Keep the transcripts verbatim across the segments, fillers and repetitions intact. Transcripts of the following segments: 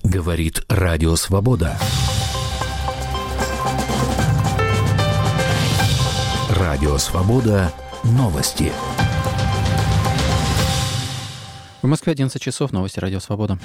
Говорит Радио Свобода. Радио Свобода. Новости. В Москве одиннадцать часов. Новости Радио Свобода.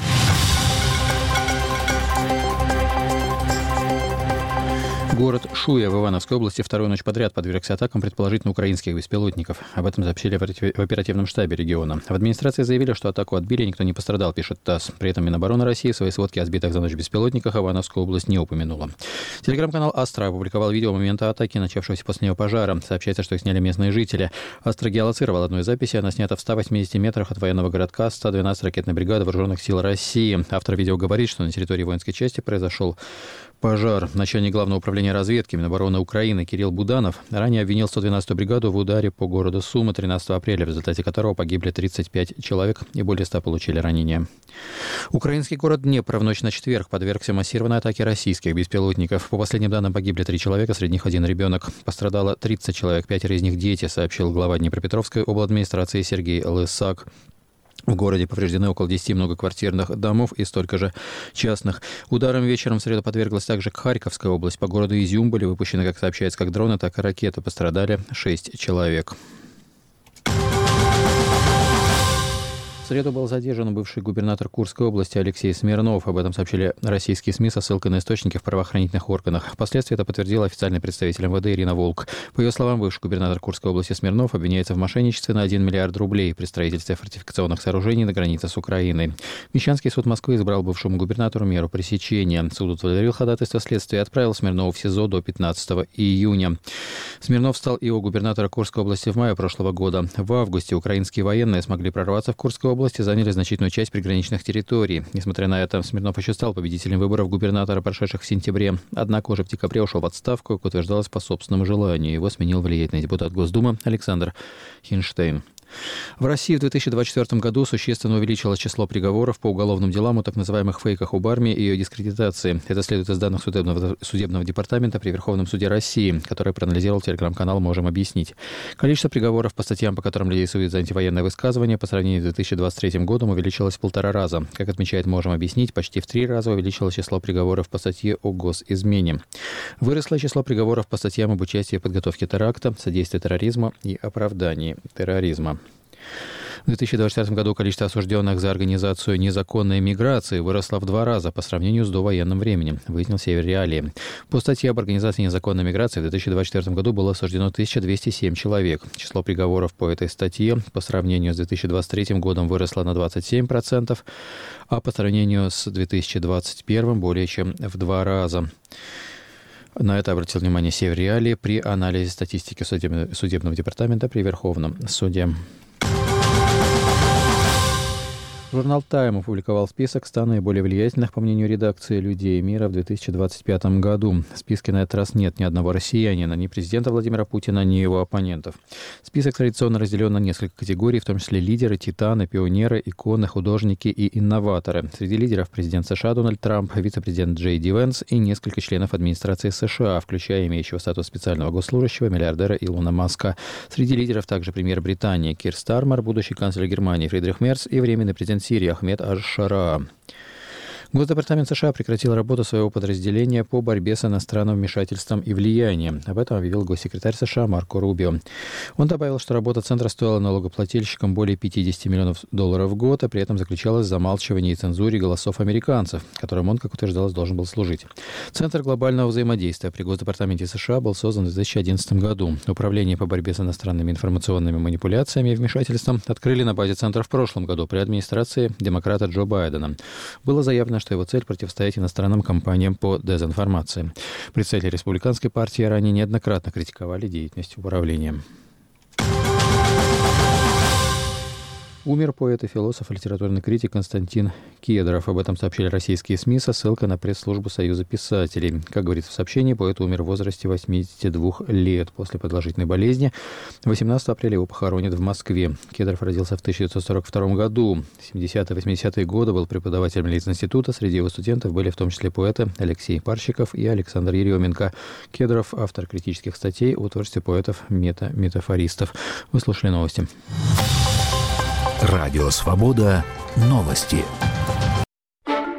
Город Шуя в Ивановской области вторую ночь подряд подвергся атакам предположительно украинских беспилотников. Об этом сообщили в оперативном штабе региона. В администрации заявили, что атаку отбили, никто не пострадал, пишет ТАСС. При этом Минобороны России в своей сводке о сбитых за ночь беспилотниках Ивановскую область не упомянула. Телеграм-канал «Астра» опубликовал видео момента атаки, начавшегося после нее пожара. Сообщается, что их сняли местные жители. «Астра» геолоцировал одну из записей. Она снята в ста восьмидесяти метрах от военного городка ста двенадцатой ракетной бригады Вооруженных сил России. Автор видео говорит, что на территории воинской части произошел пожар. Начальник главного управления разведки Минобороны Украины Кирилл Буданов ранее обвинил сто двенадцатую бригаду в ударе по городу Сумы тринадцатого апреля, в результате которого погибли тридцать пять человек и более ста получили ранения. Украинский город Днепр в ночь на четверг подвергся массированной атаке российских беспилотников. По последним данным, погибли три человека, среди них один ребенок. Пострадало тридцать человек, пятеро из них дети, сообщил глава Днепропетровской обладминистрации Сергей Лысак. В городе повреждены около десяти многоквартирных домов и столько же частных. Ударом вечером в среду подверглась также Харьковская область. По городу Изюм были выпущены, как сообщается, как дроны, так и ракеты. Пострадали шесть человек. В среду был задержан бывший губернатор Курской области Алексей Смирнов. Об этом сообщили российские СМИ со ссылкой на источники в правоохранительных органах. Впоследствии это подтвердила официальный представитель МВД Ирина Волк. По ее словам, бывший губернатор Курской области Смирнов обвиняется в мошенничестве на один миллиард рублей при строительстве фортификационных сооружений на границе с Украиной. Мещанский суд Москвы избрал бывшему губернатору меру пресечения. Суд удовлетворил ходатайство следствия и отправил Смирнова в СИЗО до пятнадцатого июня. Смирнов стал и у губернатора Курской области в мае прошлого года. В августе украинские военные смогли прорваться в Курскую области, заняли значительную часть приграничных территорий. Несмотря на это, Смирнов еще стал победителем выборов губернатора, прошедших в сентябре. Однако уже в декабре ушел в отставку, как утверждалось, по собственному желанию. Его сменил влиятельный депутат Госдумы Александр Хинштейн. В России в две тысячи двадцать четвёртом году существенно увеличилось число приговоров по уголовным делам о так называемых фейках об армии и ее дискредитации. Это следует из данных судебного, судебного департамента при Верховном суде России, который проанализировал телеграм-канал «Можем объяснить». Количество приговоров по статьям, по которым людей судят за антивоенное высказывание, по сравнению с две тысячи двадцать третьим годом увеличилось в полтора раза. Как отмечает «Можем объяснить», почти в три раза увеличилось число приговоров по статье о госизмене. Выросло число приговоров по статьям об участии в подготовке теракта, содействии терроризму и оправдании терроризма. В две тысячи двадцать четвёртом году количество осужденных за организацию незаконной миграции выросло в два раза по сравнению с довоенным временем, выяснил Северреалии. По статье об организации незаконной миграции в две тысячи двадцать четвёртом году было осуждено тысяча двести семь человек. Число приговоров по этой статье по сравнению с две тысячи двадцать третьим годом выросло на двадцать семь процентов, а по сравнению с две тысячи двадцать первым более чем в два раза. На это обратил внимание Северреалии при анализе статистики судебного департамента при Верховном суде. Журнал «Тайм» опубликовал список ста наиболее влиятельных, по мнению редакции, людей мира в две тысячи двадцать пятом году. В списке на этот раз нет ни одного россиянина, ни президента Владимира Путина, ни его оппонентов. Список традиционно разделен на несколько категорий, в том числе лидеры, титаны, пионеры, иконы, художники и инноваторы. Среди лидеров президент США Дональд Трамп, вице-президент Джей Ди Венс и несколько членов администрации США, включая имеющего статус специального госслужащего миллиардера Илона Маска. Среди лидеров также премьер Британии Кир Стармер, будущий канцлер Германии Фридрих Мерц и временный президент Сирии Ахмед Аш-Шараа. Госдепартамент США прекратил работу своего подразделения по борьбе с иностранным вмешательством и влиянием. Об этом объявил госсекретарь США Марко Рубио. Он добавил, что работа Центра стоила налогоплательщикам более пятьдесят миллионов долларов в год, а при этом заключалась в замалчивании и цензуре голосов американцев, которым он, как утверждалось, должен был служить. Центр глобального взаимодействия при Госдепартаменте США был создан в две тысячи одиннадцатом году. Управление по борьбе с иностранными информационными манипуляциями и вмешательством открыли на базе Центра в прошлом году при администрации демократа Джо Байдена. Было заявлено, что его цель – противостоять иностранным компаниям по дезинформации. Представители республиканской партии ранее неоднократно критиковали деятельность управления. Умер поэт и философ, литературный критик Константин Кедров. Об этом сообщили российские СМИ со ссылкой на пресс-службу Союза писателей. Как говорится в сообщении, поэт умер в возрасте восьмидесяти двух лет после продолжительной болезни. восемнадцатого апреля его похоронят в Москве. Кедров родился в тысяча девятьсот сорок втором году. В семидесятые-восьмидесятые годы был преподавателем Литинститута. Среди его студентов были в том числе поэты Алексей Парщиков и Александр Еременко. Кедров – автор критических статей о творчестве поэтов-метафористов. Вы слушали новости. Радио «Свобода». Новости.